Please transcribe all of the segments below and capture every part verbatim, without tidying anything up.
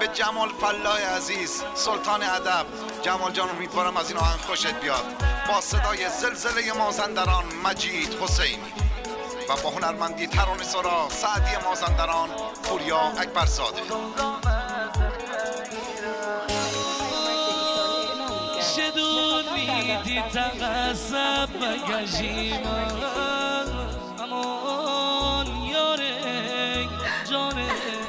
جمال فلاح عزیز سلطان ادب. جمال جان امیدوارم از این آهنگ خوشت بیاد. با صدای زلزله مازندران مجید حسینی و با هنرمندی ترانه سرا سعدی مازندران پوریا اکبرزاده. شدونی دی تقصب مگجیما امان یاره جانه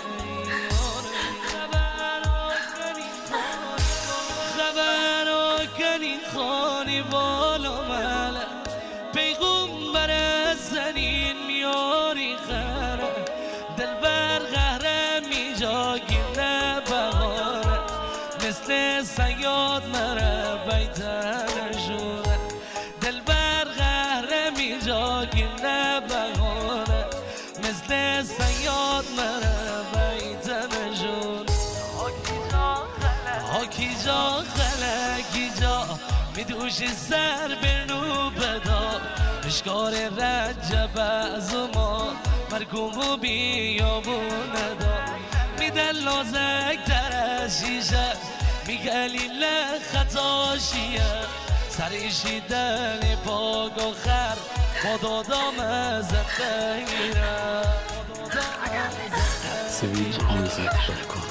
خبر آکنی خانی بالا ملک پیغمبر زنین میاری خره دلبر غهره می جاگینه بهاره مثل سیاد مره بیتن جوره دلبر غهره می جاگینه بهاره مثل سیاد مره بیتن جوره هاکی جا خلقی جا میدوش سر برنو بدا اشکار رجب از ما مرکوم و بیابونه دا میدن لازک در از شیشه میگلیل خطاشیه سریشی دل پاک و خر خدا دام زندگیره سویج موزیک دات کام.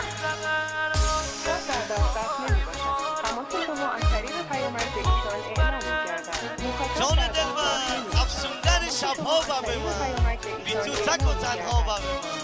جان دلبر افسوندن شبها و به من بی تو تک و تنها و به من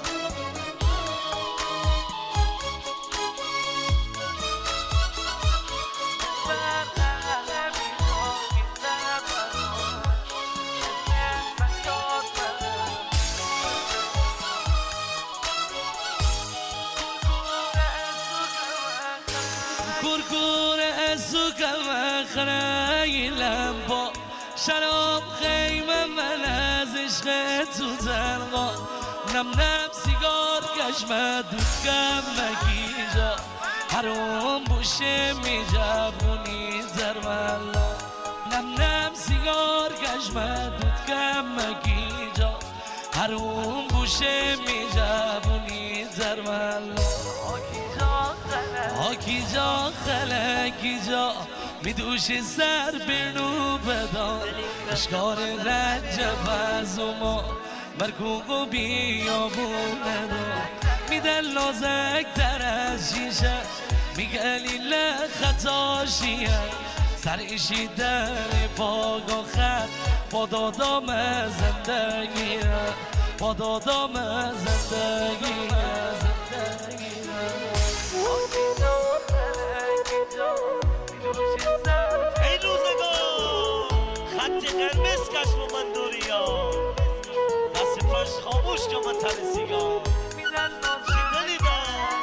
کورکور ازو کم خرایلم با شراب خیمه من از عشق تو زنقا نم نم سیگار کشمه دوستم مگیجا حروم بوشه می جبونی زرمالا نم نم سیگار کشمه دوستم مگیجا حروم بوشه می جبونی زرمالا آکی جا خلکی جا میدوش سر برنو بدا اشکار رجب از ما مرکوب و بیابونه دا میدن لازک در از شیشه میگلیل خطاشیه سریشی در پاک و خط با دادام زندگیه با دادام زندگیه ای روزگار خط قرمز کش با من دوریا دست پاش خاموش که من تن سیگار شیدنی دا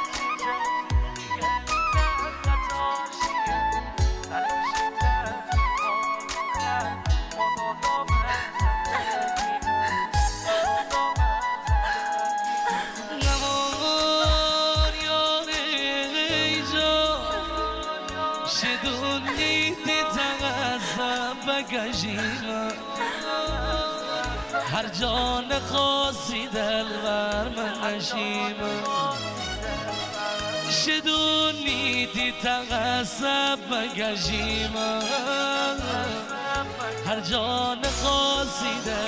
شدونی دی تغذب بگجیما هر جان خاصی دلبر من نشیما شدونی دی تغذب بگجیما هر جان خاصی دلبر